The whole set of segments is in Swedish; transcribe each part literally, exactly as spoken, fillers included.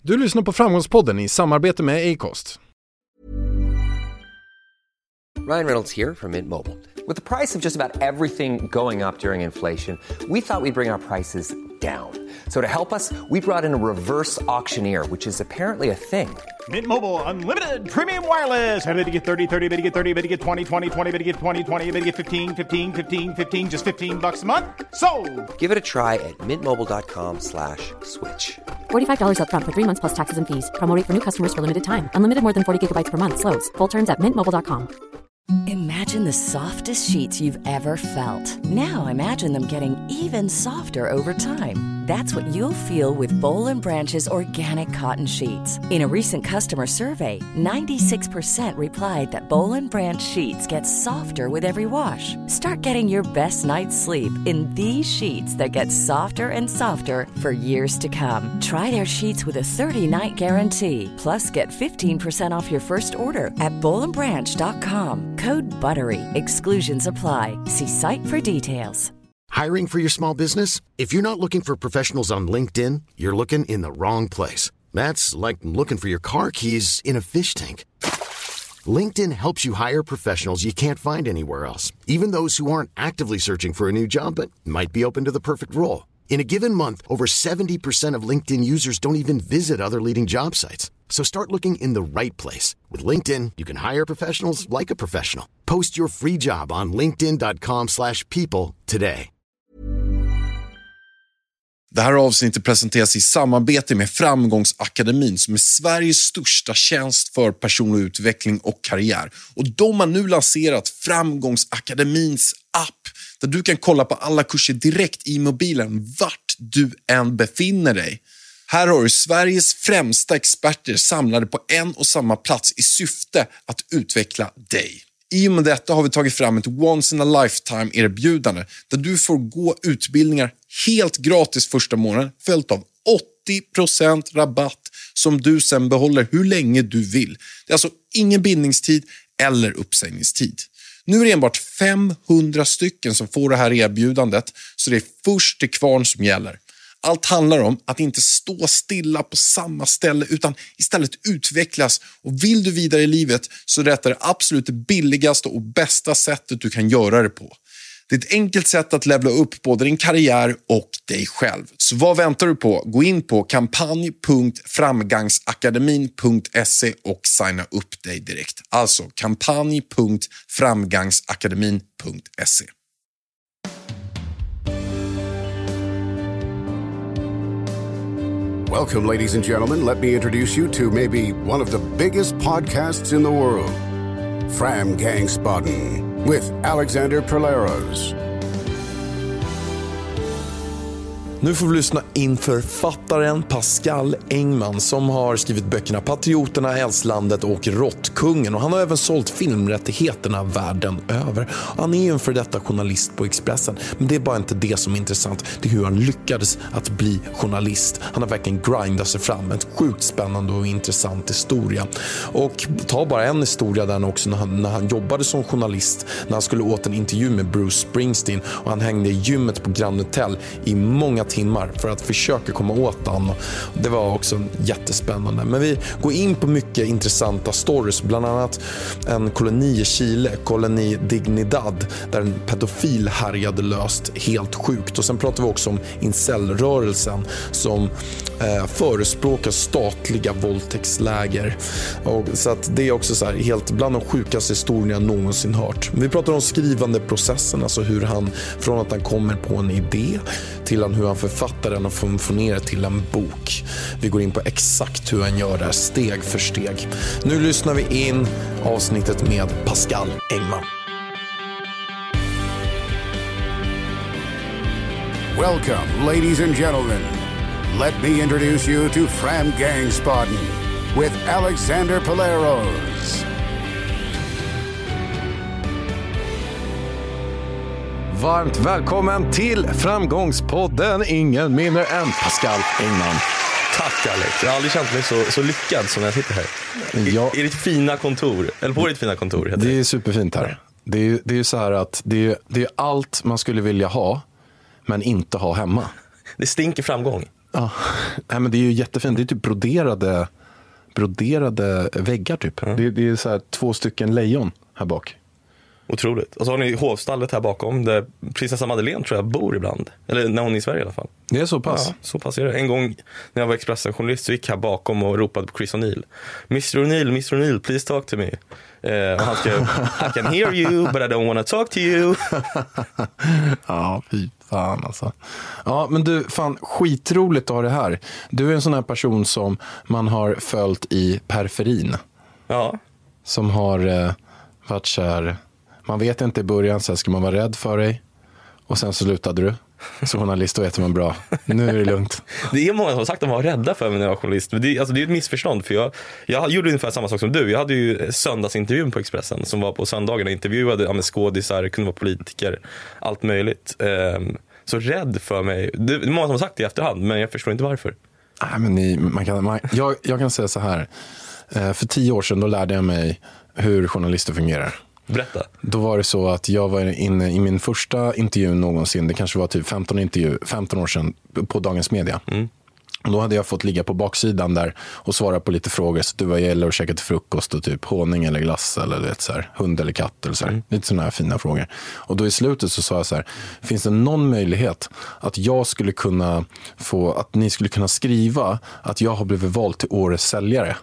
Du lyssnar på Framgångspodden i samarbete med Acast. Ryan Reynolds here from Mint Mobile. With the price of just about everything going up during inflation, we thought we'd bring our prices down. So to help us, we brought in a reverse auctioneer, which is apparently a thing. Mint Mobile Unlimited Premium Wireless. How to get thirty, thirty, how to get thirty, how to get twenty, twenty, twenty, how to get twenty, twenty, how to get fifteen, fifteen, fifteen, fifteen, just fifteen bucks a month? Sold! Give it a try at mintmobile.com slash switch. forty-five dollars up front for three months plus taxes and fees. Promo rate for new customers for limited time. Unlimited more than forty gigabytes per month. Slows full terms at mint mobile dot com. Imagine the softest sheets you've ever felt. Now imagine them getting even softer over time. That's what you'll feel with Boll and Branch's organic cotton sheets. In a recent customer survey, ninety-six percent replied that Boll and Branch sheets get softer with every wash. Start getting your best night's sleep in these sheets that get softer and softer for years to come. Try their sheets with a thirty-night guarantee. Plus, get fifteen percent off your first order at boll and branch dot com. Code BUTTERY. Exclusions apply. See site for details. Hiring for your small business? If you're not looking for professionals on LinkedIn, you're looking in the wrong place. That's like looking for your car keys in a fish tank. LinkedIn helps you hire professionals you can't find anywhere else, even those who aren't actively searching for a new job but might be open to the perfect role. In a given month, over seventy percent of LinkedIn users don't even visit other leading job sites. So start looking in the right place. With LinkedIn, you can hire professionals like a professional. Post your free job on linkedin dot com slash people today. Det här avsnittet presenteras i samarbete med Framgångsakademin som är Sveriges största tjänst för personlig utveckling och karriär. Och de har nu lanserat Framgångsakademins app där du kan kolla på alla kurser direkt i mobilen vart du än befinner dig. Här har du Sveriges främsta experter samlade på en och samma plats i syfte att utveckla dig. I och med detta har vi tagit fram ett once in a lifetime erbjudande där du får gå utbildningar helt gratis första månaden följt av åttio procent rabatt som du sen behåller hur länge du vill. Det är alltså ingen bindningstid eller uppsägningstid. Nu är det enbart femhundra stycken som får det här erbjudandet så det är först till kvarn som gäller. Allt handlar om att inte stå stilla på samma ställe utan istället utvecklas. Och vill du vidare i livet så är detta det absolut billigaste och bästa sättet du kan göra det på. Det är ett enkelt sätt att levla upp både din karriär och dig själv. Så vad väntar du på? Gå in på kampanj punkt framgangsakademin punkt se och signa upp dig direkt. Alltså kampanj punkt framgangsakademin punkt se. Welcome, ladies and gentlemen. Let me introduce you to maybe one of the biggest podcasts in the world, Framgångspodden, with Alexander Perleros. Nu får vi lyssna in författaren Pascal Engman som har skrivit böckerna Patrioterna, Älvslandet och Råttkungen. Och han har även sålt filmrättigheterna världen över. Han är ju en för detta journalist på Expressen. Men det är bara inte det som är intressant. Det är hur han lyckades att bli journalist. Han har verkligen grindat sig fram. En sjukt spännande och intressant historia. Och ta bara en historia där också när han, när han jobbade som journalist. När han skulle åt en intervju med Bruce Springsteen. Och han hängde i gymmet på Grand Hotel i många timmar för att försöka komma åt han. Det var också jättespännande. Men vi går in på mycket intressanta stories, bland annat en koloni i Chile, koloni Dignidad, där en pedofil härjade löst helt sjukt. Och sen pratar vi också om incel-rörelsen som eh, förespråkar statliga våldtäktsläger. Och så att det är också så här, helt bland de sjukaste historierna jag någonsin hört. Vi pratar om skrivande processen, alltså hur han från att han kommer på en idé till han, hur han författar den och funktionerar till en bok. Vi går in på exakt hur han gör det här steg för steg. Nu lyssnar vi in avsnittet med Pascal Engman. Welcome, ladies and gentlemen. Let me introduce you to Framgångspodden with Alexander Perleros. Varmt välkommen till Framgångspodden, ingen mindre än Pascal Engman. Tack Alex, jag har aldrig känt mig så, så lyckad som när jag sitter här ja. I, I ditt fina kontor, eller på ditt fina kontor heter det. Det är superfint här. Det är, det är ju så här att det är, det är allt man skulle vilja ha men inte ha hemma. Det stinker framgång. Ja, nej, men det är ju jättefint. Det är typ broderade, broderade väggar typ. Mm. Det, det är så här två stycken lejon här bak. Otroligt. Och så har ni hovstallet här bakom där prinsessa Madeleine tror jag bor ibland. Eller när hon är i Sverige i alla fall. Det är så pass? Ja, så pass är det. En gång när jag var Expressen-journalist så gick jag här bakom och ropade på Chris O'Neill. mister O'Neill, mister O'Neill, please talk to me. Eh, och han skrev, I can hear you but I don't want to talk to you. Ja, fy fan alltså. Ja, men du, fan, skitroligt att ha det här. Du är en sån här person som man har följt i periferin. Ja. Som har eh, varit så här. Man vet inte i början, så här, ska man vara rädd för dig? Och sen så slutade du. Så journalist, då vet man bra. Nu är det lugnt. Det är många som har sagt att de var rädda för mig när jag var journalist. Men det, alltså, det är ett missförstånd. För jag, jag gjorde ungefär samma sak som du. Jag hade ju söndagsintervjun på Expressen. Som var på söndagen och intervjuade ja, skådisar, kunde vara politiker. Allt möjligt. Um, så rädd för mig. Det är många som har sagt det i efterhand. Men jag förstår inte varför. Nej, men ni, man kan, man, jag, jag kan säga så här. Uh, för tio år sedan då lärde jag mig hur journalister fungerar. Berätta. Då var det så att jag var inne i min första intervju någonsin. Det kanske var typ femton, intervju, femton år sedan på Dagens Media. Mm. Och då hade jag fått ligga på baksidan där och svara på lite frågor. Så du, vad gäller att käka till frukost och typ honung eller glass eller vet, så här, hund eller katt eller så här. Mm. Lite sådana här fina frågor. Och då i slutet så sa jag så här, finns det någon möjlighet att jag skulle kunna få, att ni skulle kunna skriva att jag har blivit vald till årets säljare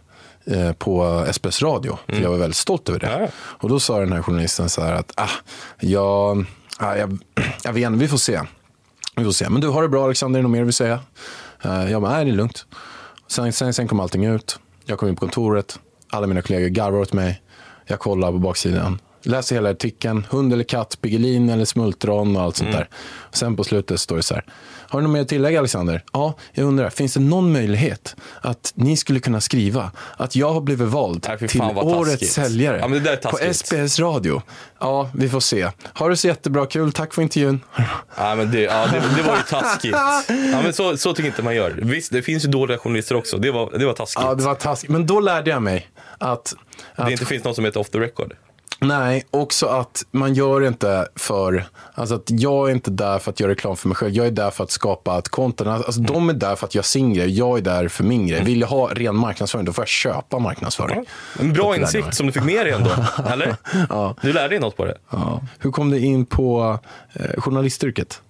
på S B S Radio. För mm. jag var väldigt stolt över det. Ja. Och då sa den här journalisten så här att ah, jag, ah, jag, jag vet inte, vi får se. Vi får se. Men du, har det bra Alexander, är det något mer du vill säga? Uh, jag bara, nej det är lugnt. Sen, sen, sen kom allting ut. Jag kom in på kontoret. Alla mina kollegor garvar åt mig. Jag kollar på baksidan. Läser hela artikeln. Hund eller katt, pigelin eller smultron och allt sånt mm. där. Och sen på slutet står det så här. Har du något mer att tillägga Alexander? Ja, jag undrar. Finns det någon möjlighet att ni skulle kunna skriva att jag har blivit vald Nej, till årets taskigt. säljare ja, men det där på S B S Radio? Ja, vi får se. Har du så jättebra, kul. Tack för intervjun. Ja, men det, ja, det, det var ju taskigt. Ja, men så, så tycker inte man gör. Visst, det finns ju dåliga journalister också. Det var, det var taskigt. Ja, det var taskigt. Men då lärde jag mig att... att det inte finns något som heter off the record. Nej, också att man gör inte för, alltså att jag är inte där för att göra reklam för mig själv. Jag är där för att skapa ett content. Alltså mm. de är där för att jag sin grej. Jag är där för min grej. Mm. Vill jag ha ren marknadsföring, då får jag köpa marknadsföring. Ja. En bra insikt som du fick med dig ändå, eller? Ja. Du lärde dig något på det. Ja. Hur kom du in på eh, journalistyrket?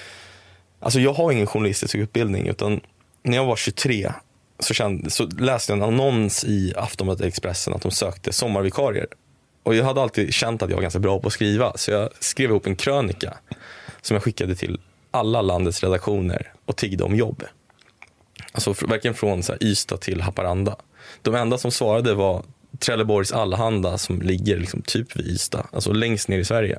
Alltså jag har ingen journalistisk utbildning, utan när jag var tjugotre så, kände, så läste jag en annons i Aftonbladet Expressen att de sökte sommarvikarier. Och jag hade alltid känt att jag var ganska bra på att skriva. Så jag skrev ihop en krönika som jag skickade till alla landets redaktioner och tiggde om jobb. Alltså verkligen från så här, Ystad till Haparanda. De enda som svarade var Trelleborgs Allehanda som ligger liksom typ vid Ystad. Alltså längst ner i Sverige.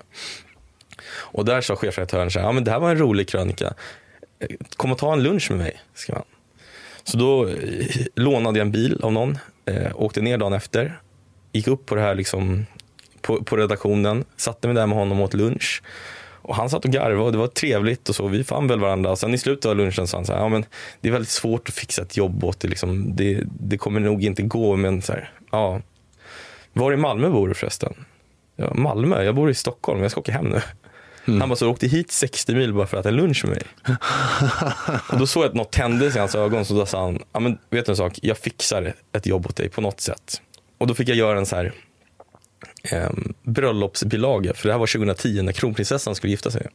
Och där sa chefredaktören så här, ja men det här var en rolig krönika. Kom och ta en lunch med mig, skrev han. Så då eh, lånade jag en bil av någon. Eh, åkte ner dagen efter. Gick upp på det här liksom, på, på redaktionen, satte mig där med honom och åt lunch. Och han satt och garvade och det var trevligt och så. Vi fann väl varandra. Och sen i slutet av lunchen sa han så här, ja men det är väldigt svårt att fixa ett jobb åt det. Liksom. Det, det kommer nog inte gå, men så här, ja. Var i Malmö bor du förresten? Ja, Malmö, jag bor i Stockholm, jag ska åka hem nu. Mm. Han bara så åkte hit sextio mil bara för att äta lunch med mig. Och då såg jag att något tändes i hans ögon, så då sa han, ja men vet du en sak, jag fixar ett jobb åt dig på något sätt. Och då fick jag göra en så här eh, bröllopsbilaga. För det här var tjugohundratio när kronprinsessan skulle gifta sig.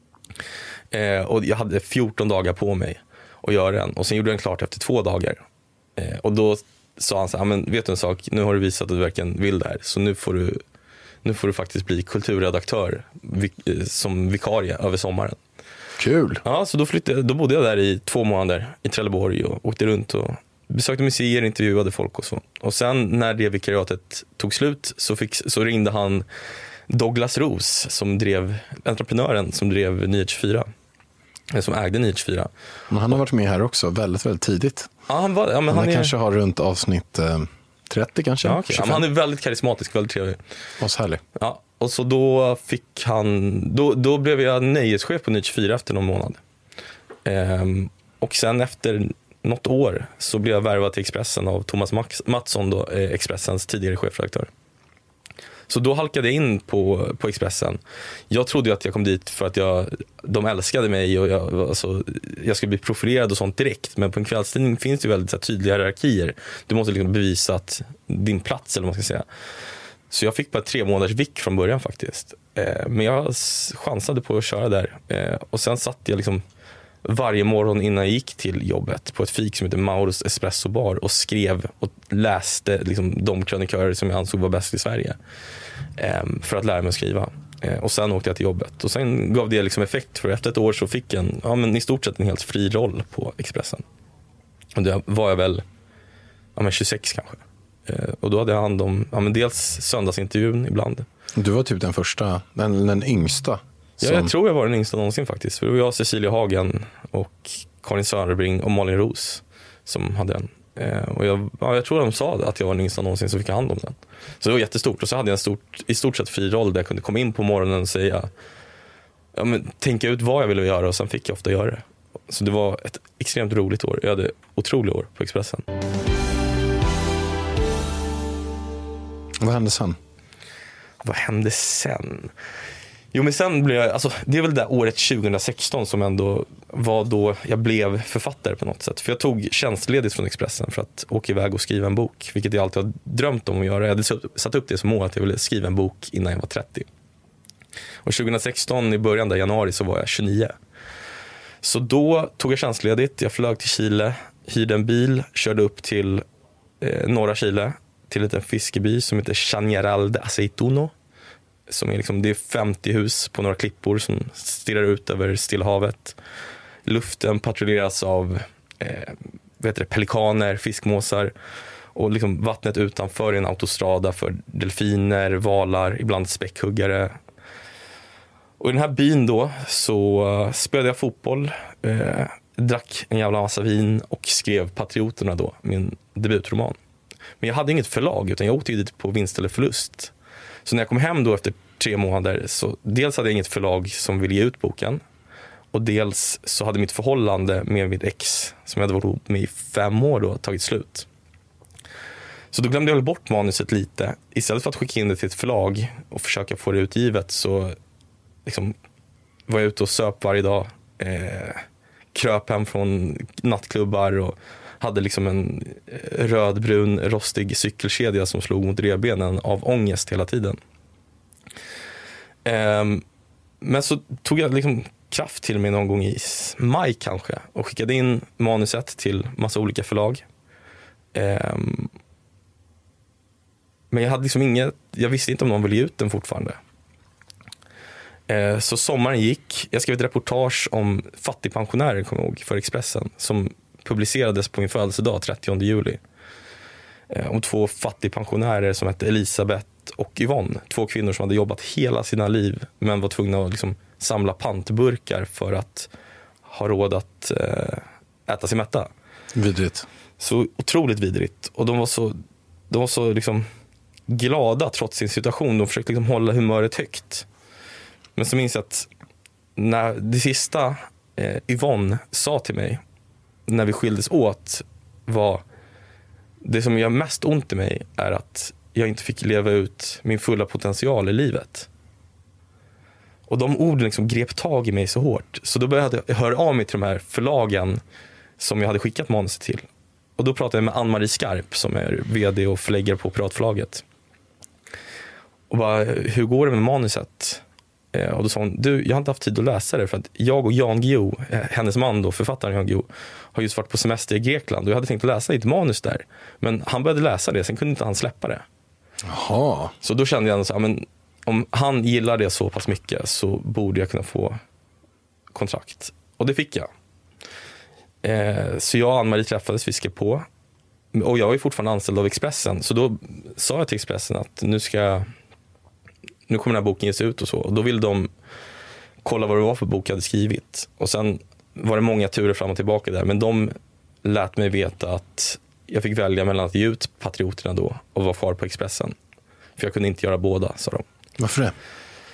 Eh, och jag hade fjorton dagar på mig att göra den. Och sen gjorde jag den klart efter två dagar. Eh, och då sa han så här, men vet du en sak, nu har du visat att du verkligen vill det här. Så nu får du, nu får du faktiskt bli kulturredaktör vik, som vikarie över sommaren. Kul. Ja, så då, flyttade, då bodde jag där i två månader i Trelleborg och åkte runt och besökte museer, intervjuade folk och så. Och sen när det vikariatet tog slut så, fick, så ringde han Douglas Ros, som drev, entreprenören som drev Nyhet tjugofyra. Som ägde Nyhet tjugofyra. Men han har varit med här också väldigt, väldigt tidigt. Ja, han, var, ja, men han, han är... kanske har runt avsnitt eh, trettio kanske. Ja, okay. Ja, men han är väldigt karismatisk, väldigt trevlig. Och så härlig. Ja, och så då fick han, då, då blev jag nöjeschef på Nyhet tjugofyra efter någon månad. Ehm, och sen efter något år så blev jag värvad till Expressen av Thomas Max, Mattsson då, eh, Expressens tidigare chefredaktör. Så då halkade jag in på, på Expressen. Jag trodde ju att jag kom dit för att jag, de älskade mig och jag, alltså, jag skulle bli profilerad och sånt direkt. Men på en kvällstidning finns det ju väldigt så här, tydliga hierarkier. Du måste liksom bevisa att din plats, eller vad man ska säga. Så jag fick bara tre månaders vick från början faktiskt. Eh, men jag chansade på att köra där. Eh, och sen satt jag liksom varje morgon innan jag gick till jobbet på ett fik som heter Mauros Espresso Bar och skrev och läste liksom de krönikörer som jag ansåg var bäst i Sverige eh, för att lära mig att skriva. Eh, och sen åkte jag till jobbet. Och sen gav det liksom effekt, för efter ett år så fick jag en, ja, men i stort sett en helt fri roll på Expressen. Och då var jag väl ja, men tjugosex kanske. Eh, och då hade jag hand om ja, men dels söndagsintervjun ibland. Du var typ den första, den, den yngsta. Som... Ja, jag tror jag var den yngsta någonsin faktiskt. För det var jag, Cecilia Hagen och Karin Sörenbring och Malin Ros som hade den. Eh, och jag, ja, jag tror de sa att jag var den yngsta någonsin, så fick jag hand om den. Så det var jättestort. Och så hade jag en stort, i stort sett fri roll där jag kunde komma in på morgonen och säga, ja, men, tänka ut vad jag ville göra, och sen fick jag ofta göra det. Så det var ett extremt roligt år. Jag hade otroliga år på Expressen. Vad hände sen? Vad hände sen? Jo, men sen blev jag, alltså, det är väl det året tjugohundrasexton som ändå var då jag blev författare på något sätt. För jag tog tjänstledigt från Expressen för att åka iväg och skriva en bok, vilket jag alltid har drömt om att göra. Jag hade satt upp det som mål att jag ville skriva en bok innan jag var trettio. Och tjugohundrasexton i början där januari så var jag tjugonio. Så då tog jag tjänstledigt, jag flög till Chile, hyrde en bil, körde upp till eh, norra Chile, till en liten fiskeby som heter Chañaral de Aceituno. Som är liksom, det är femtio hus på några klippor som stirrar ut över Stilla havet. Luften patrulleras av eh, vad heter det, pelikaner, fiskmåsar. Och liksom vattnet utanför är en autostrada för delfiner, valar, ibland späckhuggare. Och i den här byn då så uh, spelade jag fotboll, eh, drack en jävla massa vin och skrev Patrioterna då, min debutroman. Men jag hade inget förlag, utan jag åkte dit på vinst eller förlust. Så när jag kom hem då efter tre månader, så dels hade jag inget förlag som ville ge ut boken. Och dels så hade mitt förhållande med mitt ex, som jag hade varit ihop med i fem år då, tagit slut. Så då glömde jag bort manuset lite. Istället för att skicka in det till ett förlag och försöka få det utgivet, så liksom var jag ute och söp varje dag. Eh, kröp hem från nattklubbar och hade liksom en rödbrun rostig cykelkedja som slog mot revbenen av ångest hela tiden. Um, men så tog jag liksom kraft till mig någon gång i maj kanske och skickade in manuset till massa olika förlag. Um, men jag hade liksom inget, jag visste inte om någon ville ge ut den fortfarande. Uh, så sommaren gick, jag skrev ett reportage om fattigpensionärer, kommer jag ihåg, för Expressen, som publicerades på min födelsedag trettionde juli. Eh, om två fattigpensionärer som hette Elisabeth och Yvonne. Två kvinnor som hade jobbat hela sina liv men var tvungna att liksom samla pantburkar för att ha råd att eh, äta sig mätta. Vidrigt. Så otroligt vidrigt. Och de var så, de var så liksom glada trots sin situation. De försökte liksom hålla humöret högt. Men så minns jag att när det sista eh, Yvonne sa till mig när vi skildes åt var: det som gör mest ont i mig är att jag inte fick leva ut min fulla potential i livet. Och de orden liksom grep tag i mig så hårt. Så då började jag höra av mig till de här förlagen som jag hade skickat manuset till. Och då pratade jag med Ann-Marie Skarp som är vd och förläggare på Piratförlaget. Och bara, hur går det med manuset? Och då sa hon, du, jag har inte haft tid att läsa det för att jag och Jan Guillou, hennes man då, författaren Jan Guillou, har just varit på semester i Grekland och jag hade tänkt läsa ditt manus där. Men han började läsa det, sen kunde inte han släppa det. Jaha. Så då kände jag så här, men om han gillar det så pass mycket så borde jag kunna få kontrakt. Och det fick jag. Eh, så jag och Ann-Marie träffades, vi skrev på. Och jag var ju fortfarande anställd av Expressen. Så då sa jag till Expressen att nu ska nu kommer den här boken ges ut och så. Och då ville de kolla vad det var för bok jag hade skrivit. Och sen var det många turer fram och tillbaka där. Men de lät mig veta att jag fick välja mellan att ge ut Patrioterna då och vara kvar på Expressen. För jag kunde inte göra båda, sa de. Varför det?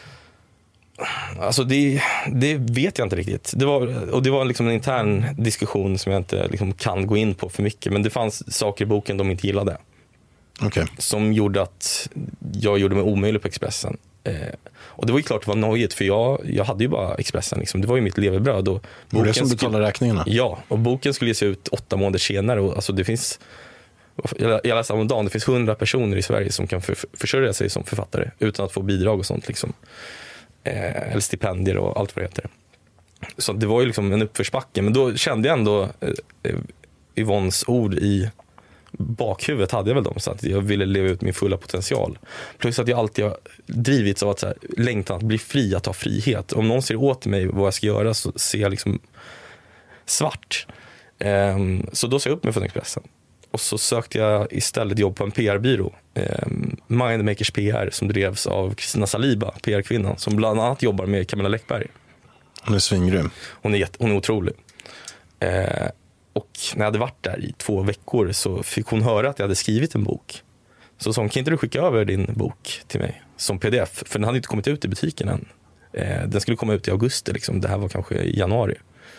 Alltså det, det vet jag inte riktigt. Det var, och det var liksom en intern diskussion som jag inte liksom kan gå in på för mycket. Men det fanns saker i boken de inte gillade. Okay. Som gjorde att jag gjorde mig omöjlig på Expressen. Eh, och det var ju klart det var nojigt, för jag, jag hade ju bara Expressen. Liksom. Det var ju mitt levebröd. Och var det som betalade räkningarna? Ja, och boken skulle ges ut åtta månader senare. Och, alltså, det finns, jag läste om dagen, det finns hundra personer i Sverige som kan för, försörja sig som författare utan att få bidrag och sånt. Liksom. Eh, eller stipendier och allt vad det heter. Så det var ju liksom en uppförsbacke. Men då kände jag ändå eh, Yvonnes ord i bakhuvudet, hade jag väl dem, så att jag ville leva ut min fulla potential. Plus att jag alltid har drivits av att så här, längtan att bli fri, att ha frihet. Om någon ser åt mig vad jag ska göra så ser jag liksom svart. Um, så då sa jag upp mig från Expressen. Och så sökte jag istället jobb på en P R-byrå. Um, Mindmakers P R, som drevs av Kristina Saliba, P R-kvinnan, som bland annat jobbar med Camilla Läckberg. Hon är svingrym. Hon är, hon är otrolig. Uh, Och när jag hade varit där i två veckor så fick hon höra att jag hade skrivit en bok. Så sa hon, kan inte du skicka över din bok till mig som P D F? För den hade inte kommit ut i butiken än. Eh, den skulle komma ut i augusti, liksom. Det här var kanske i januari.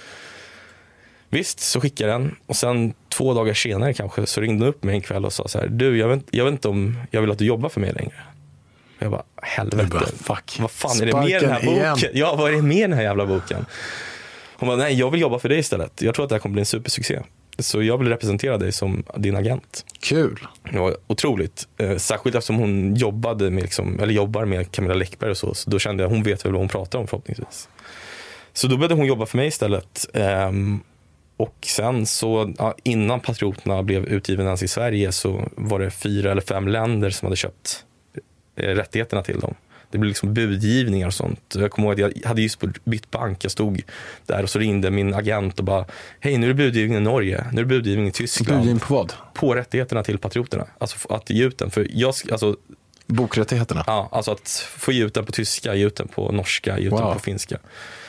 Visst, så skickade jag den. Och sen två dagar senare kanske så ringde hon upp mig en kväll och sa så här: du, jag vet, jag vet inte om jag vill att du jobbar för mig längre. Och jag bara, helvete. Bara, fuck. Vad fan är det med den här boken? Igen. Ja, vad är det med den här jävla boken? Hon bara, nej, jag vill jobba för dig istället. Jag tror att det här kommer bli en supersuccé. Så jag vill representera dig som din agent. Kul. Det var otroligt. Eh, särskilt eftersom hon jobbade med, liksom, eller jobbar med Camilla Läckberg och så. Så då kände jag, hon vet väl vad hon pratar om förhoppningsvis. Så då började hon jobba för mig istället. Eh, och sen så, ja, innan Patrioterna blev utgiven ens i Sverige, så var det fyra eller fem länder som hade köpt eh, rättigheterna till dem. Det blev liksom budgivningar och sånt. Jag kommer ihåg att jag hade just bytt bank. Jag stod där och så ringde min agent och bara, hej, nu är det budgivning i Norge. Nu är det budgivning i Tyskland. Budgivning på vad? På rättigheterna till Patrioterna. Alltså att ge ut den. För jag, alltså, bokrättigheterna? Ja, alltså att få ge ut den på tyska, ge ut den på norska, ge ut wow. den på finska.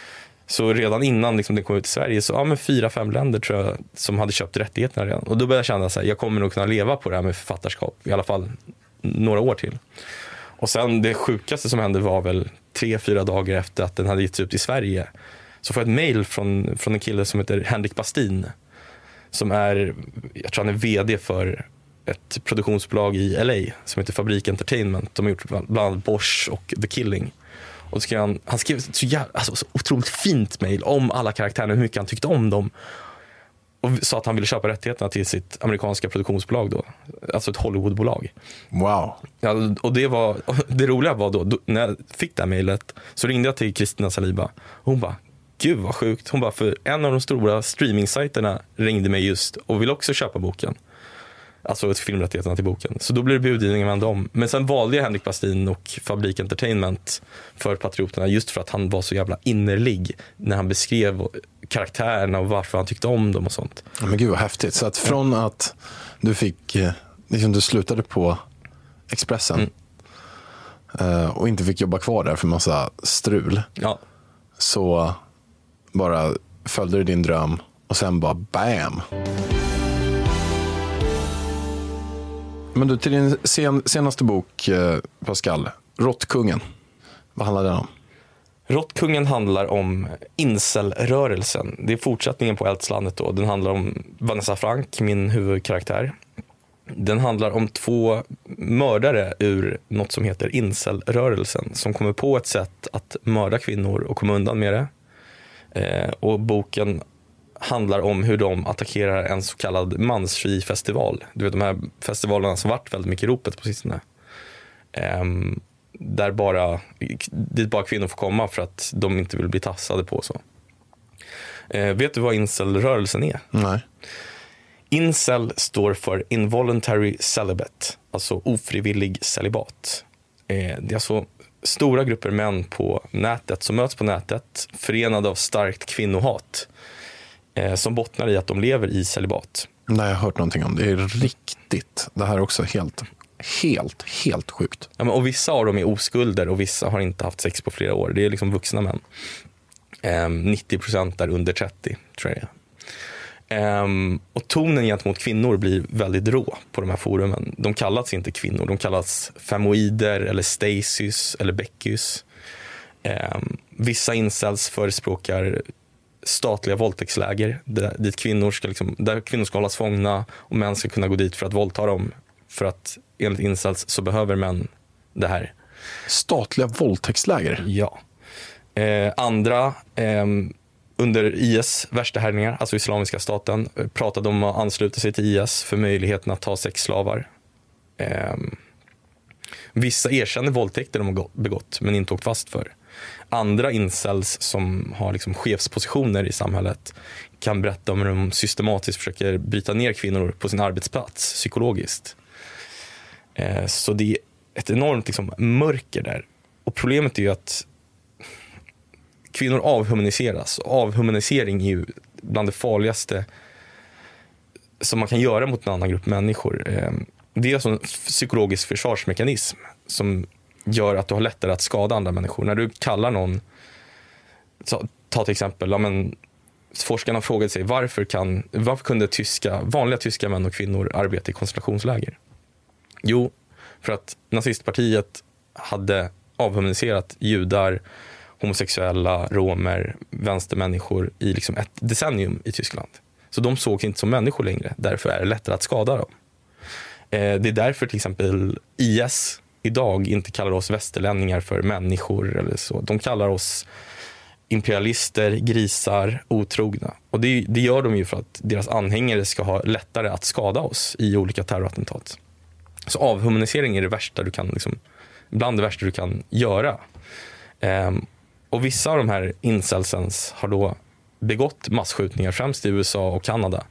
Så redan innan liksom, det kom ut i Sverige så ja, men fyra, fem länder tror jag som hade köpt rättigheterna redan. Och då började jag känna att jag kommer nog kunna leva på det här med författarskap. I alla fall några år till. Och sen det sjukaste som hände var väl tre, fyra dagar efter att den hade getts ut i Sverige. Så får jag ett mejl från, från en kille som heter Henrik Bastin. Som är, jag tror han är vd för ett produktionsbolag i L A som heter Fabrik Entertainment. De har gjort bland annat Bosch och The Killing. Och då skrev han, han skrev så, jävla, alltså, så otroligt fint mejl om alla karaktärerna, hur mycket han tyckte om dem. Och sa att han ville köpa rättigheterna till sitt amerikanska produktionsbolag då. Alltså ett Hollywoodbolag. Wow. Ja, och det var, det roliga var då, då, när jag fick det här mejlet så ringde jag till Kristina Saliba. Hon bara, gud vad sjukt. Hon bara, för en av de stora streamingsajterna ringde mig just och ville också köpa boken. Alltså ett filmrättigheterna till boken. Så då blev det budgivningen med dem. Men sen valde jag Henrik Bastin och Fabrik Entertainment för Patrioterna just för att han var så jävla innerlig när han beskrev karaktärerna och varför han tyckte om dem och sånt. Ja, men gud vad häftigt. Så att från att du fick, liksom du slutade på Expressen mm. och inte fick jobba kvar där för massa strul. Ja. Så bara följde du din dröm och sen bara bam. Men du, till din sen, senaste bok, Pascal, Råttkungen. Vad handlar den om? Råttkungen handlar om incelrörelsen. Det är fortsättningen på Eldslandet då. Den handlar om Vanessa Frank, min huvudkaraktär. Den handlar om två mördare ur något som heter incelrörelsen som kommer på ett sätt att mörda kvinnor och komma undan med det. Eh, och boken handlar om hur de attackerar en så kallad mansfri festival. Du vet de här festivalerna som varit väldigt mycket i ropet på sistone. Um, där bara, dit bara kvinnor får komma för att de inte vill bli tassade på så. Uh, vet du vad incelrörelsen är? Nej. Incel står för involuntary celibate, alltså ofrivillig celibat. Uh, det är alltså stora grupper män på nätet som möts på nätet förenade av starkt kvinnohat. Som bottnar i att de lever i celibat. Nej, jag har hört någonting om det. Det är riktigt. Det här är också helt, helt, helt sjukt. Ja, men, och vissa av dem är oskulder och vissa har inte haft sex på flera år. Det är liksom vuxna män. Um, nittio procent är under trettio, tror jag. Um, och tonen gentemot kvinnor blir väldigt rå på de här forumen. De kallas inte kvinnor. De kallas femoider eller stacys eller beckys. Um, vissa incels förespråkar statliga våldtäktsläger där, dit kvinnor ska liksom, där kvinnor ska hållas fångna och män ska kunna gå dit för att våldta dem för att enligt incels så behöver män det här. Statliga våldtäktsläger? Ja. Eh, andra, eh, under I S värsta härningar, alltså Islamiska staten, pratade om att ansluta sig till I S för möjligheten att ta sexslavar. Eh, vissa erkänner våldtäkter de har begått men inte åkt fast för. Andra incels som har liksom chefspositioner i samhället kan berätta om hur de systematiskt försöker bryta ner kvinnor på sin arbetsplats psykologiskt. Eh, så det är ett enormt liksom mörker där. Och problemet är ju att kvinnor avhumaniseras. Avhumanisering är ju bland det farligaste som man kan göra mot en annan grupp människor. Det är alltså en psykologisk försvarsmekanism som gör att du har lättare att skada andra människor. När du kallar någon, ta till exempel, ja men, forskarna frågade sig varför, kan, varför kunde tyska, vanliga tyska män och kvinnor arbeta i koncentrationsläger? Jo, för att nazistpartiet hade avhumaniserat judar, homosexuella, romer, vänstermänniskor i liksom ett decennium i Tyskland. Så de såg inte som människor längre. Därför är det lättare att skada dem. Eh, det är därför till exempel I S idag inte kallar oss västerlänningar för människor eller så. De kallar oss imperialister, grisar, otrogna. Och det, det gör de ju för att deras anhängare ska ha lättare att skada oss i olika terrorattentat. Så avhumanisering är det värsta du kan, liksom, bland det värsta du kan göra. Eh, Och vissa av de här incelsens har då begått massskjutningar, främst i U S A och Kanada.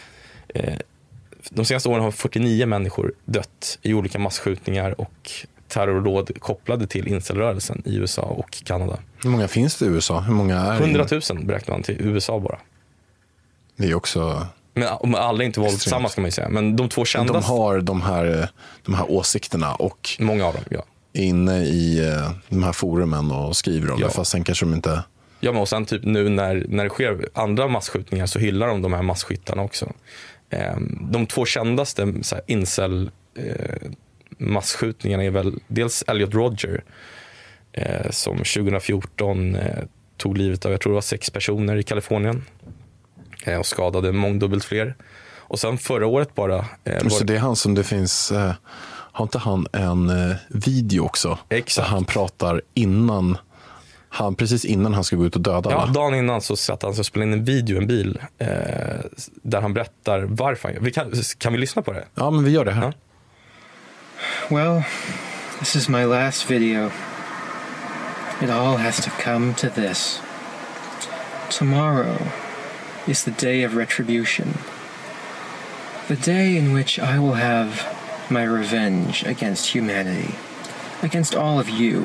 De senaste åren har fyrtionio människor dött i olika massskjutningar och terrordåd kopplade till incelrörelsen i U S A och Kanada. Hur många finns det i U S A? Hur många är hundratusen beräknar man till U S A bara. Det är också... Men alla är inte våldsamma ska man ju säga. Men de två kända... De har de här, de här åsikterna och... Många av dem, ja. Inne i uh, de här forumen och skriver om ja. det, fast sen kanske de inte... Ja, men och sen typ nu när, när det sker andra massskjutningar så hyllar de de här massskyttarna också. Um, de två kändaste så här, incel uh, massskjutningarna är väl dels Elliot Rodger uh, som tjugo fjorton uh, tog livet av, jag tror det var sex personer i Kalifornien uh, och skadade mångdubbelt fler. Och sen förra året bara... Uh, var... Så det är han som det finns... Uh... Har inte han en eh, video också? Exakt. Så han pratar innan, han, precis innan han ska gå ut och döda Ja, alla. dagen innan så satt han och spelade in en video, en bil, eh, där han berättar varför. Vi kan, kan vi lyssna på det? Ja, men vi gör det här. Ja. Well, this is my last video. It all has to come to this. Tomorrow is the day of retribution. The day in which I will have my revenge against humanity, against all of you.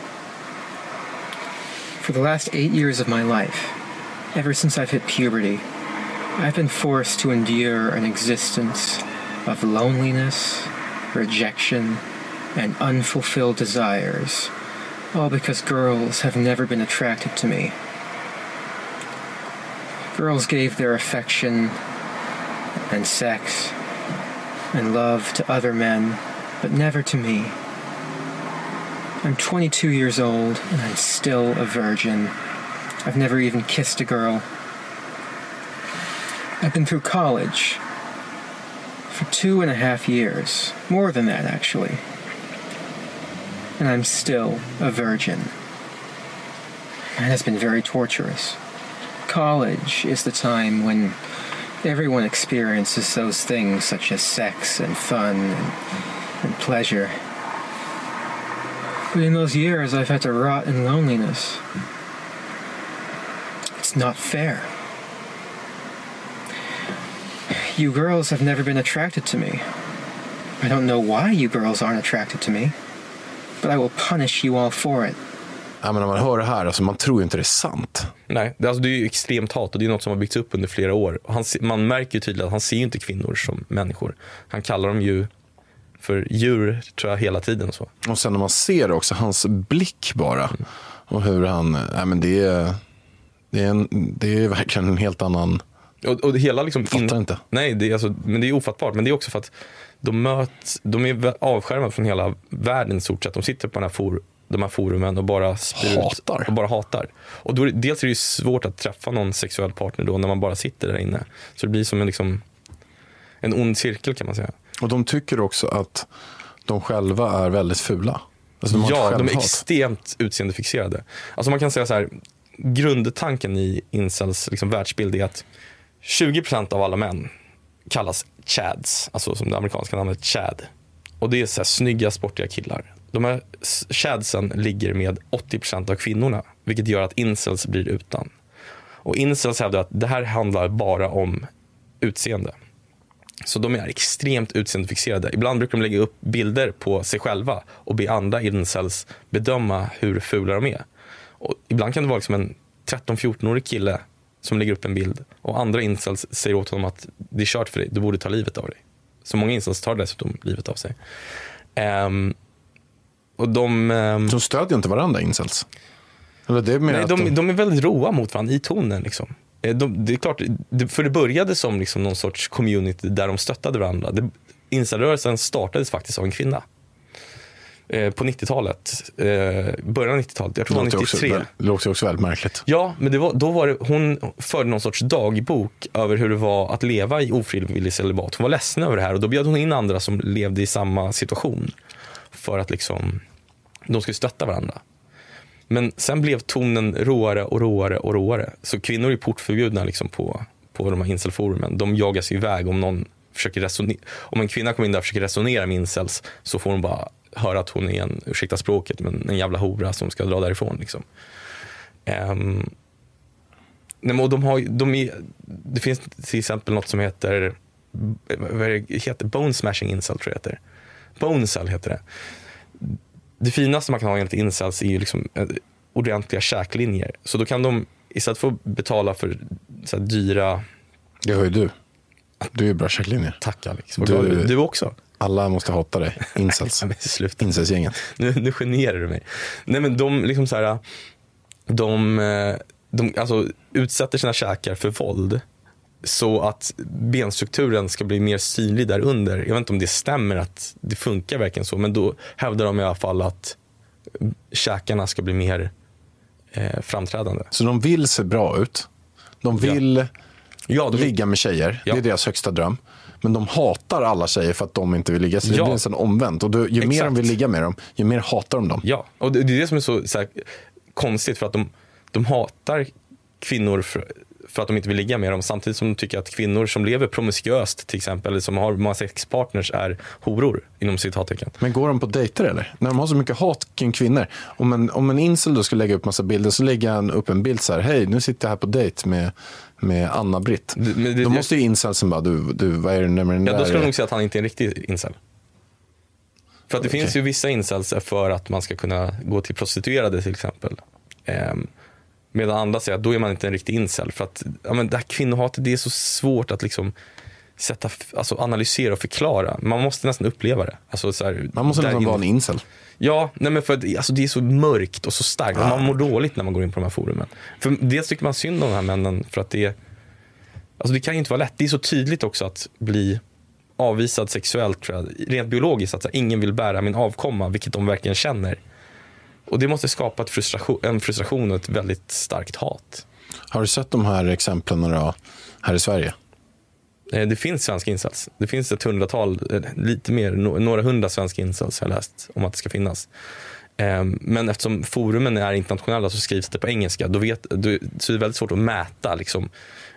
For the last eight years of my life, ever since I've hit puberty, I've been forced to endure an existence of loneliness, rejection, and unfulfilled desires, all because girls have never been attracted to me. Girls gave their affection and sex and love to other men, but never to me. I'm twenty-two years old, and I'm still a virgin. I've never even kissed a girl. I've been through college for two and a half years, more than that actually, and I'm still a virgin. And it's been very torturous. College is the time when everyone experiences those things such as sex and fun and, and pleasure. But in those years, I've had to rot in loneliness. It's not fair. You girls have never been attracted to me. I don't know why you girls aren't attracted to me, but I will punish you all for it. Ja, men när man hör det här, alltså, man tror ju inte det är sant. Nej, det, alltså, det är ju extremt hat och det är något som har byggts upp under flera år. Han, man märker ju tydligt att han ser inte kvinnor som människor. Han kallar dem ju för djur, tror jag, hela tiden. Så. Och sen när man ser också hans blick bara. Mm. Och hur han, nej men det är, det är, en, det är verkligen en helt annan... Och, och det hela liksom... Fattar in, inte. Nej, det är alltså, men det är ofattbart. Men det är också för att de möts, de är avskärmade från hela världen i stort sett. De sitter på den här for, de här forumen och bara hatar. Ut, och bara hatar. Och då, dels är det ju svårt att träffa någon sexuell partner då när man bara sitter där inne. Så det blir som en, liksom, en ond cirkel kan man säga. Och de tycker också att de själva är väldigt fula. Alltså de ja, de är extremt utseendefixerade. Alltså man kan säga så här, grundtanken i incels liksom världsbild är att tjugo procent av alla män kallas chads, alltså som det amerikanska namnet chad. Och det är så här snygga, sportiga killar. De här chadsen ligger med åttio procent av kvinnorna, vilket gör att incels blir utan. Och incels hävdar att det här handlar bara om utseende. Så de är extremt utseendefixerade. Ibland brukar de lägga upp bilder på sig själva och be andra incels bedöma hur fula de är. Och ibland kan det vara liksom en tretton-fjorton-årig kille som lägger upp en bild och andra incels säger åt honom att det är kört för dig, du borde ta livet av dig. Så många incels tar dessutom livet av sig. Um, och de... Um, de stödjer inte varandra, incels? Eller det är mer nej, de, de... de är väldigt roa mot varandra i tonen liksom. De, det är klart, för det började som liksom någon sorts community där de stöttade varandra. Det, incelrörelsen startades faktiskt av en kvinna eh, på nittiotalet, eh, början av nittiotalet. Jag tror det var nittiotre. Också, det låter också väldigt märkligt. Ja, men det var, då var det, hon förde någon sorts dagbok över hur det var att leva i ofrivillig celibat. Hon var ledsen över det här och då bjöd hon in andra som levde i samma situation för att liksom de skulle stötta varandra. Men sen blev tonen råare och råare och råare. Så kvinnor är portförbjudna liksom på, på de här incelforumen. De jagas iväg om någon försöker resonera. Om en kvinna kommer in där och försöker resonera med incels så får hon bara höra att hon är en, ursäkta språket, men en jävla hora som ska dra därifrån. Liksom. Um, nej, och de har, de är, det finns till exempel något som heter, vad heter Bone Smashing Incel tror jag heter. Bonecell heter det. Det finaste man kan ha enligt incels är ju liksom ordentliga käklinjer. Så då kan de istället för att betala för så här dyra... Det har ju du. Du är ju bra käklinjer. Tack Alex. Du, du också. Alla måste hata dig. Incels. Incelsgänget. Nu, nu generar du mig. Nej men de liksom så här... De, de alltså, utsätter sina käkar för våld. Så att benstrukturen ska bli mer synlig där under. Jag vet inte om det stämmer att det funkar verkligen så. Men då hävdar de i alla fall att käkarna ska bli mer eh, framträdande. Så de vill se bra ut. De vill ja. Ja, de... ligga med tjejer. Ja. Det är deras högsta dröm. Men de hatar alla tjejer för att de inte vill ligga. Så det ja. blir nästan omvänt. Och då, ju Exakt. mer de vill ligga med dem, ju mer hatar de dem. Ja, och det, det är det som är så, så här, konstigt. För att de, de hatar kvinnor för... för att de inte vill ligga med dem, samtidigt som de tycker att kvinnor som lever promiskuöst till exempel, eller som har många sexpartners är horor inom citattecken. Men går de på dejter eller? När de har så mycket hat kring kvinnor. Om en, om en incel då ska lägga upp massa bilder så lägger han upp en bild så här: hej, nu sitter jag här på dejt med, med Anna-Britt. Det, det, då måste ju incelsen bara, du, du, vad är det med den ja, där? Då skulle de nog säga att han inte är en riktig incel. För att det okay. finns ju vissa incels för att man ska kunna gå till prostituerade till exempel. Um, Medan andra säger att då är man inte en riktig incel. För att ja, men det här kvinnohatet, det är så svårt att liksom sätta, alltså analysera och förklara. Man måste nästan uppleva det. Alltså, så här, man måste nästan in... vara en incel. Ja, nej, men för att, alltså, det är så mörkt och så starkt. Ah. Man mår dåligt när man går in på de här forumen. För dels tycker man synd om de här männen för att det är, alltså det kan ju inte vara lätt. Det är så tydligt också att bli avvisad sexuellt, tror jag, rent biologiskt. Att ingen vill bära min avkomma, vilket de verkligen känner. Och det måste skapa ett frustration, en frustration och ett väldigt starkt hat. Har du sett de här exemplen då, här i Sverige? Det finns svenska incels. Det finns ett hundratal, lite mer, några hundra svenska incels har jag läst om att det ska finnas. Men eftersom forumen är internationella så skrivs det på engelska. Då, vet, då så är det väldigt svårt att mäta liksom,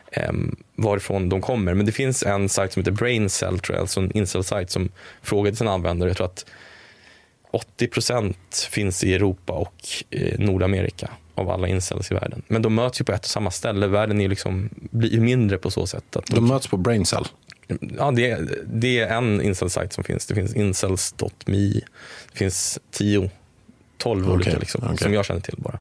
varifrån de kommer. Men det finns en sajt som heter Braincell, tror jag, alltså en incel-sajt som frågade sina användare. Jag tror att åttio procent finns i Europa och eh, Nordamerika av alla incels i världen. Men de möts ju på ett och samma ställe. Världen är liksom, blir ju mindre på så sätt. Att de, de möts på Braincell? Ja, det är, det är en incel-sajt som finns. Det finns incels dot me. Det finns tio, tolv okay, olika liksom, okay. som jag känner till bara.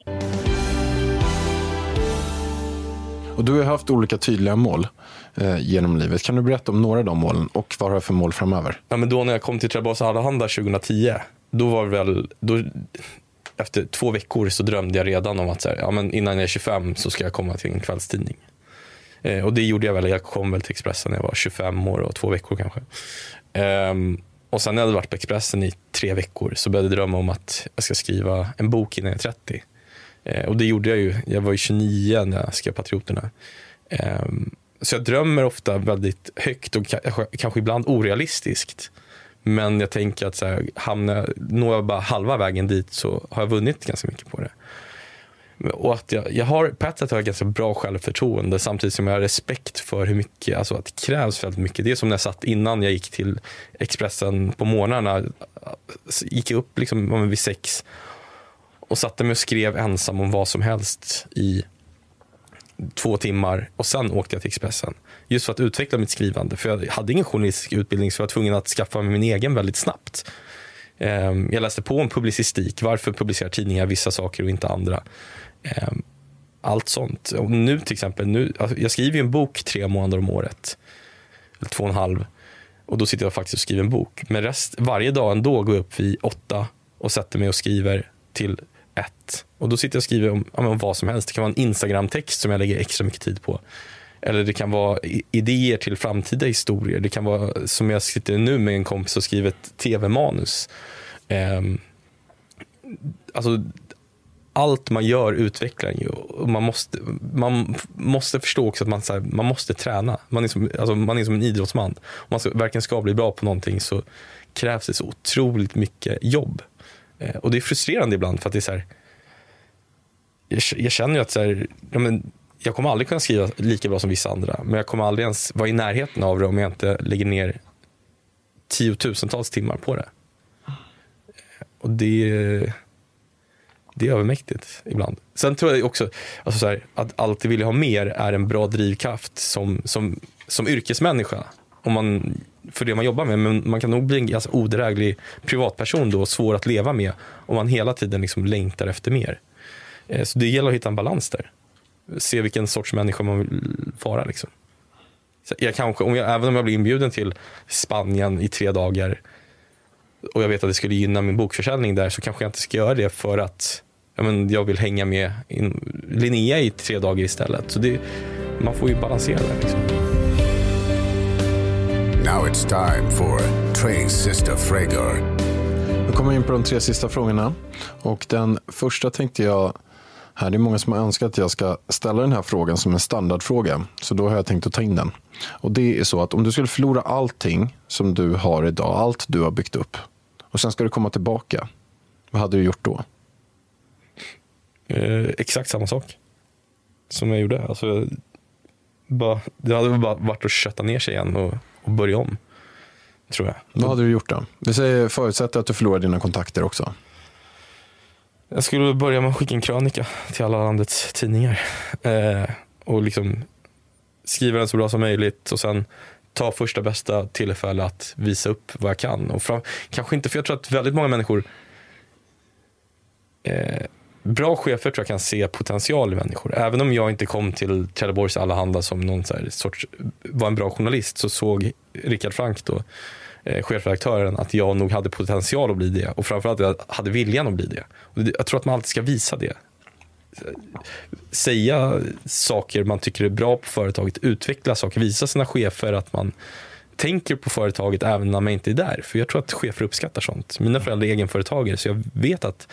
Och du har haft olika tydliga mål eh, genom livet. Kan du berätta om några av de målen och vad har du för mål framöver? Ja, men då när jag kom till Trelleborgs Allehanda tjugohundratio, då var det väl, då, efter två veckor så drömde jag redan om att så här, ja, men innan jag är tjugofem så ska jag komma till en kvällstidning. Eh, och det gjorde jag väl. Jag kom väl till Expressen när jag var tjugofem år och två veckor kanske. Eh, och sen när jag hade varit på Expressen i tre veckor så började jag drömma om att jag ska skriva en bok innan jag är trettio. Eh, och det gjorde jag ju. Jag var ju tjugonio när jag skrev Patrioterna. Eh, så jag drömmer ofta väldigt högt och k- kanske ibland orealistiskt. Men jag tänker att så här, hamnar, når jag bara halva vägen dit så har jag vunnit ganska mycket på det. Och att jag, jag har på ett sätt har jag ganska bra självförtroende samtidigt som jag har respekt för hur mycket, alltså att det krävs väldigt mycket. Det är som när jag satt innan jag gick till Expressen på morgnarna, gick jag upp liksom vid sex och satte mig och skrev ensam om vad som helst i två timmar och sen åkte jag till Expressen. Just för att utveckla mitt skrivande. För jag hade ingen journalistisk utbildning så jag var tvungen att skaffa mig min egen väldigt snabbt. Jag läste på om publicistik. Varför publicerar tidningar vissa saker och inte andra? Allt sånt. Och nu till exempel, nu, jag skriver ju en bok tre månader om året. Eller två och en halv. Och då sitter jag faktiskt och skriver en bok. Men rest, varje dag ändå går jag upp vid åtta och sätter mig och skriver till ett. Och då sitter jag och skriver om, om vad som helst. Det kan vara en Instagram-text som jag lägger extra mycket tid på. Eller det kan vara idéer till framtida historier. Det kan vara som jag sitter nu med en kompis och skriver ett tv-manus. Eh, alltså allt man gör utvecklar ju. Och man måste, man måste förstå också att man, så här, man måste träna. Man är, som, alltså, man är som en idrottsman. Om man ska, verkligen ska bli bra på någonting så krävs det så otroligt mycket jobb. Eh, och det är frustrerande ibland för att det är så här, jag, jag känner ju att så här, ja, men, jag kommer aldrig kunna skriva lika bra som vissa andra. Men jag kommer aldrig ens vara i närheten av det om jag inte lägger ner tiotusentals timmar på det. Och det, det är övermäktigt ibland. Sen tror jag också alltså så här, att alltid vilja ha mer är en bra drivkraft som, som, som yrkesmänniska. Om man, för det man jobbar med. Men man kan nog bli en ganska odräglig privatperson då, svår att leva med om man hela tiden liksom längtar efter mer. Så det gäller att hitta en balans där. Se vilken sorts människa man vill vara liksom. Så jag kanske, om jag, även om jag blir inbjuden till Spanien i tre dagar och jag vet att det skulle gynna min bokförsäljning där, så kanske jag inte ska göra det för att ja, men jag vill hänga med in, Linnea i tre dagar istället. Så det, man får ju balansera det liksom. Now it's time for Tre Sista Frågor. Vi kommer in på de tre sista frågorna. Och den första tänkte jag här, det är många som har önskat att jag ska ställa den här frågan som en standardfråga. Så då har jag tänkt att ta in den. Och det är så att om du skulle förlora allting som du har idag, allt du har byggt upp, och sen ska du komma tillbaka, vad hade du gjort då? Eh, exakt samma sak som jag gjorde. Alltså, bara, det hade bara varit att kötta ner sig igen och, och börja om, tror jag. Vad hade du gjort då? Vi säger förutsätter att du förlorar dina kontakter också. Jag skulle börja med att skicka en krönika till alla landets tidningar. Eh, och liksom skriva den så bra som möjligt. Och sen ta första bästa tillfälle att visa upp vad jag kan. Och fram, kanske inte, för jag tror att väldigt många människor... Eh, bra chefer tror jag kan se potential i människor. Även om jag inte kom till Trelleborgs Allehanda som någon så här sorts, var en bra journalist, så såg Rickard Frank då, chefredaktören, att jag nog hade potential att bli det, och framförallt att jag hade viljan att bli det. Och jag tror att man alltid ska visa det. Säga saker man tycker är bra på företaget, utveckla saker, visa sina chefer att man tänker på företaget även när man inte är där. För jag tror att chefer uppskattar sånt. Mina föräldrar är egenföretagare, så jag vet att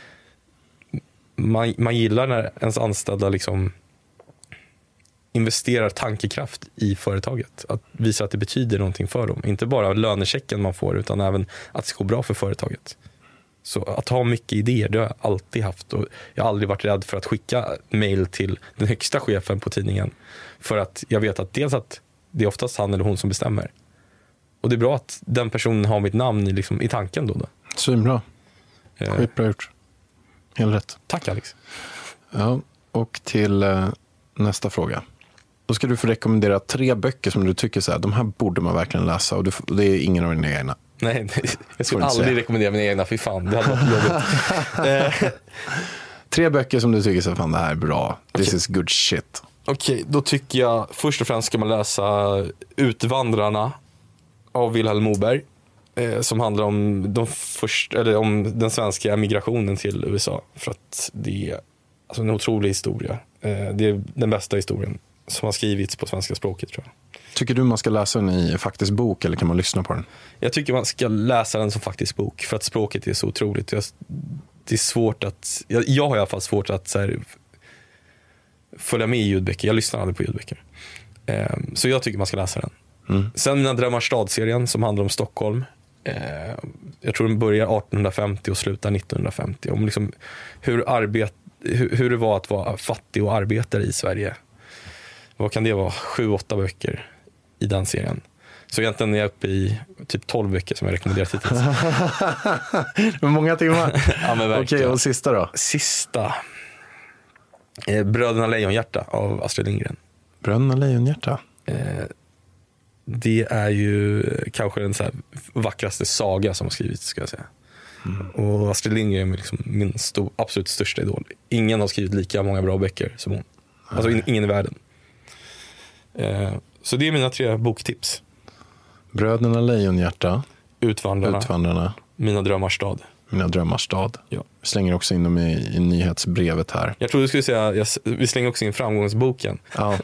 man, man gillar när ens anställda liksom investerar tankekraft i företaget. Att visa att det betyder någonting för dem. Inte bara lönechecken man får, utan även att det går bra för företaget. Så att ha mycket idéer, det har jag alltid haft. Och jag har aldrig varit rädd för att skicka mejl till den högsta chefen på tidningen. För att jag vet att dels att det är oftast han eller hon som bestämmer. Och det är bra att den personen har mitt namn i, liksom, i tanken då. då. Svinbra. Eh. Skitbra gjort. Helt rätt. Tack Alex. Ja, och till eh, nästa fråga. Då ska du få rekommendera tre böcker som du tycker så här, de här borde man verkligen läsa, och du, det är ingen av dina egna. Nej, jag skulle aldrig säga. rekommendera mina egna, för fan, det hade varit jobbigt. Tre böcker som du tycker så här, fan det här är bra, this okay. is good shit. Okej, okay, då tycker jag först och främst ska man läsa Utvandrarna av Vilhelm Moberg, eh, som handlar om, de först, eller om den svenska emigrationen till U S A, för att det är alltså en otrolig historia. Eh, det är den bästa historien som har skrivits på svenska språket, tror jag. Tycker du man ska läsa den i faktisk bok, eller kan man lyssna på den? Jag tycker man ska läsa den som faktisk bok, för att språket är så otroligt. Jag, det är svårt att, jag, jag har i alla fall svårt att så här, följa med i ljudböcker. Jag lyssnar aldrig på ljudböcker. Eh, så jag tycker man ska läsa den. Mm. Sen Mina drömmar stad-serien som handlar om Stockholm. Eh, jag tror den börjar arton femtio och slutar nitton femtio. Om liksom hur, arbet, hur, hur det var att vara fattig och arbetare i Sverige. Vad kan det vara? Sju, åtta böcker i den serien. Så egentligen är jag uppe i typ tolv veckor som jag rekommenderar hittills. Men många timmar. Ja, men verkligen. Okej, och sista då? Sista. Eh, Bröderna Lejonhjärta av Astrid Lindgren. Bröderna Lejonhjärta? Eh, det är ju kanske den så här vackraste saga som har skrivits, ska jag säga. Mm. Och Astrid Lindgren är liksom min stor, absolut största idol. Ingen har skrivit lika många bra böcker som hon. Alltså in, ingen i världen. Eh, så det är mina tre boktips. Bröderna Lejonhjärta, Utvandrarna, Utvandrarna. Mina drömmars stad. Mina drömmars stad. Ja. Vi slänger också in dem i, i nyhetsbrevet här. Jag tror du skulle säga, jag, vi slänger också in framgångsboken. Ja.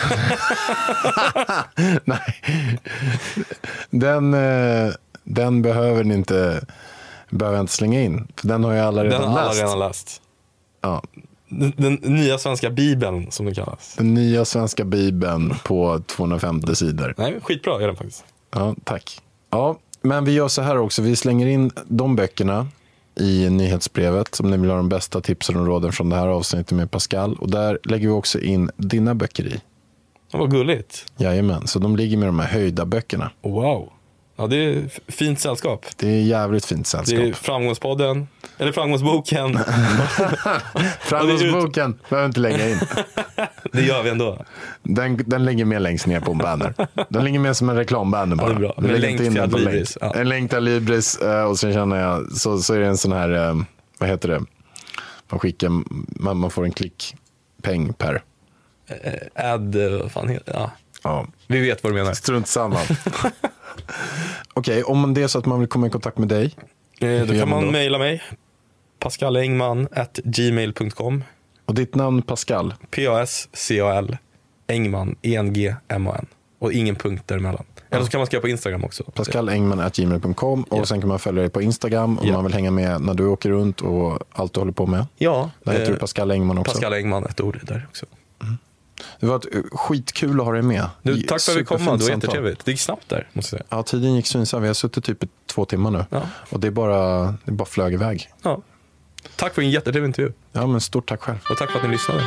Nej. Den, eh, den behöver ni inte, behöver jag inte slänga in. För den har jag alla redan den har läst. alla redan läst. Ja. Den, den nya svenska bibeln som den kallas. Den nya svenska bibeln på tvåhundrafemtio sidor. Nej, skitbra är den faktiskt. Ja, tack. Ja, men vi gör så här också. Vi slänger in de böckerna i nyhetsbrevet som ni vill ha de bästa tipsen och råden från det här avsnittet med Pascal. Och där lägger vi också in dina böcker i. Det var gulligt. Jajamän, så de ligger med de här höjda böckerna. Wow. Ja, det är fint sällskap. Det är jävligt fint sällskap. Det är framgångspodden, eller framgångsboken. Framgångsboken behöver inte lägga in. Det gör vi ändå. Den, den ligger med längst ner på en banner. Den ligger med som en reklambanner bara. Ja, det är bra. Vi lägger länk inte in till den på Adlibris. länk. Ja. En länk till Adlibris, och sen känner jag så, så är det en sån här, vad heter det? Man skickar, man, man får en klickpeng per. Ad, vad fan heter det? Ja. Ja. Vi vet vad du menar. Strunt samman. Okej, okay, om det är så att man vill komma i kontakt med dig, eh, då kan man då mejla mig pascalengman at gmail dot com. Och ditt namn Pascal? P A S C A L Engman, E N G M A N. Och ingen punkt däremellan. Ja. Eller så kan man skriva på Instagram också. pascalengman at gmail dot com. Och ja. Sen kan man följa dig på Instagram om ja. man vill hänga med när du åker runt och allt du håller på med. Ja. Där heter eh, du Pascal Engman också. Pascal Engman, ett ord där också. Mm. Det var ett skitkul att ha dig med. Du, tack för att vi kom. Det var jättetrevligt. Det gick snabbt där, måste jag säga. Ja, tiden gick synsam. Vi har suttit typ i två timmar nu. Ja. Och det är bara, det är bara flög iväg. Ja. Tack för en jättetrevlig intervju. Ja, men stort tack själv. Och tack för att ni lyssnade.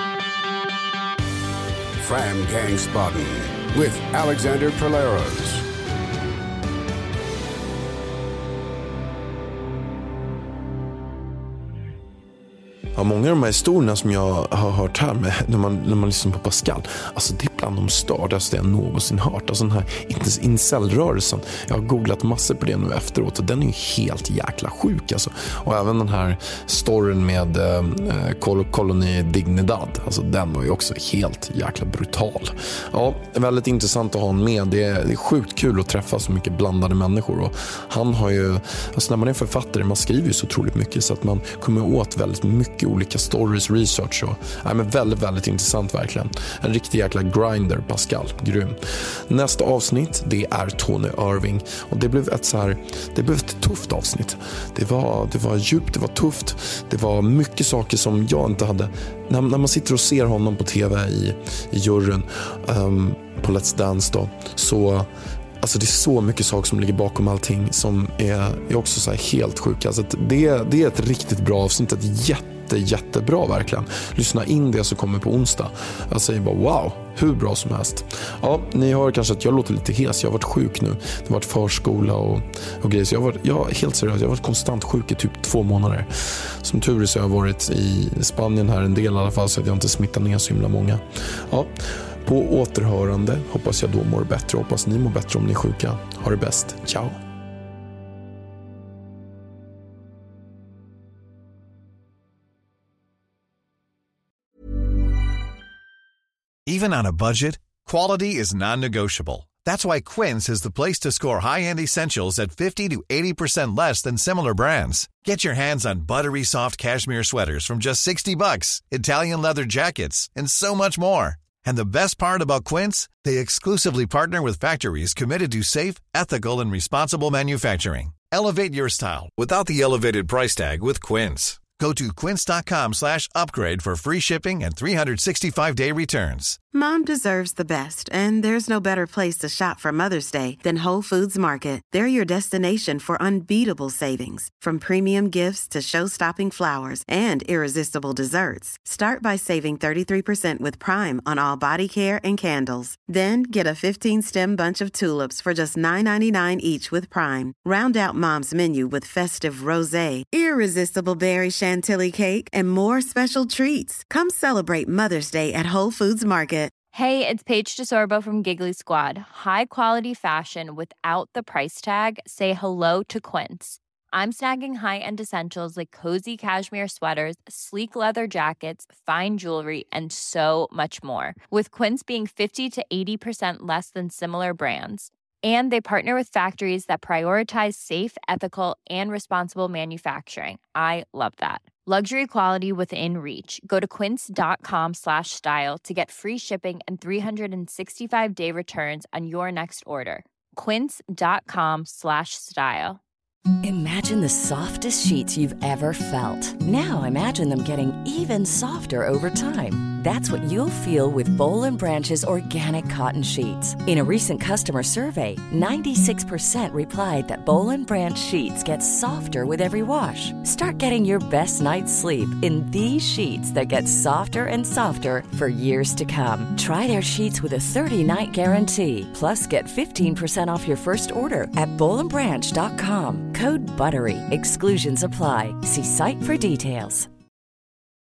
Fram Gangsbaden with Alexander Polaros. Ja, många av de här historierna som jag har hört här med, när, man, när man lyssnar på Pascal, alltså det är bland de stördaste jag någonsin hört. Alltså den här incel-rörelsen, jag har googlat massor på det nu efteråt och den är ju helt jäkla sjuk alltså. Och även den här storyn med eh, Colony Dignidad, alltså den var ju också helt jäkla brutal. Ja, väldigt intressant att ha honom med. Det är, det är sjukt kul att träffa så mycket blandade människor och han har ju, alltså när man är författare, man skriver ju så otroligt mycket så att man kommer åt väldigt mycket olika stories, research och ja, men väldigt, väldigt intressant verkligen. En riktig jäkla grinder, Pascal, grym. Nästa avsnitt, det är Tony Irving och det blev ett så här, det blev ett tufft avsnitt. Det var, det var djupt, det var tufft. Det var mycket saker som jag inte hade, när, när man sitter och ser honom på tv i, i juryn um, på Let's Dance då, så alltså det är så mycket saker som ligger bakom allting som är, är också så här helt sjuka. Alltså det, det är ett riktigt bra avsnitt, ett jätte, jättebra verkligen. Lyssna in det som kommer på onsdag. Jag säger bara wow, hur bra som helst. Ja, ni hör kanske att jag låter lite hes. Jag har varit sjuk nu. Det har varit förskola och, och grejer. Så jag har varit, jag, helt seriöst, jag har varit konstant sjuk i typ två månader. Som tur är så har jag varit i Spanien här en del i alla fall så att jag inte smittar ner så himla många. Ja, på återhörande hoppas jag då mår bättre. Hoppas ni mår bättre om ni är sjuka. Ha det bäst. Ciao. Even on a budget, quality is non-negotiable. That's why Quince is the place to score high-end essentials at fifty to eighty percent less than similar brands. Get your hands on buttery soft cashmere sweaters from just sixty bucks, Italian leather jackets, and so much more. And the best part about Quince, they exclusively partner with factories committed to safe, ethical, and responsible manufacturing. Elevate your style without the elevated price tag with Quince. Go to quince dot com slash upgrade for free shipping and three sixty-five day returns. Mom deserves the best, and there's no better place to shop for Mother's Day than Whole Foods Market. They're your destination for unbeatable savings, from premium gifts to show-stopping flowers and irresistible desserts. Start by saving thirty-three percent with Prime on all body care and candles. Then get a fifteen-stem bunch of tulips for just nine ninety-nine each with Prime. Round out Mom's menu with festive rosé, irresistible berry chantilly cake, and more special treats. Come celebrate Mother's Day at Whole Foods Market. Hey, it's Paige DeSorbo from Giggly Squad. High quality fashion without the price tag. Say hello to Quince. I'm snagging high-end essentials like cozy cashmere sweaters, sleek leather jackets, fine jewelry, and so much more. With Quince being fifty to eighty percent less than similar brands. And they partner with factories that prioritize safe, ethical, and responsible manufacturing. I love that. Luxury quality within reach. Go to quince.com slash style to get free shipping and three sixty-five day returns on your next order. Quince.com slash style. Imagine the softest sheets you've ever felt. Now imagine them getting even softer over time. That's what you'll feel with Boll and Branch's organic cotton sheets. In a recent customer survey, ninety-six percent replied that Boll and Branch sheets get softer with every wash. Start getting your best night's sleep in these sheets that get softer and softer for years to come. Try their sheets with a thirty-night guarantee. Plus, get fifteen percent off your first order at boll and branch dot com. Code BUTTERY. Exclusions apply. See site for details.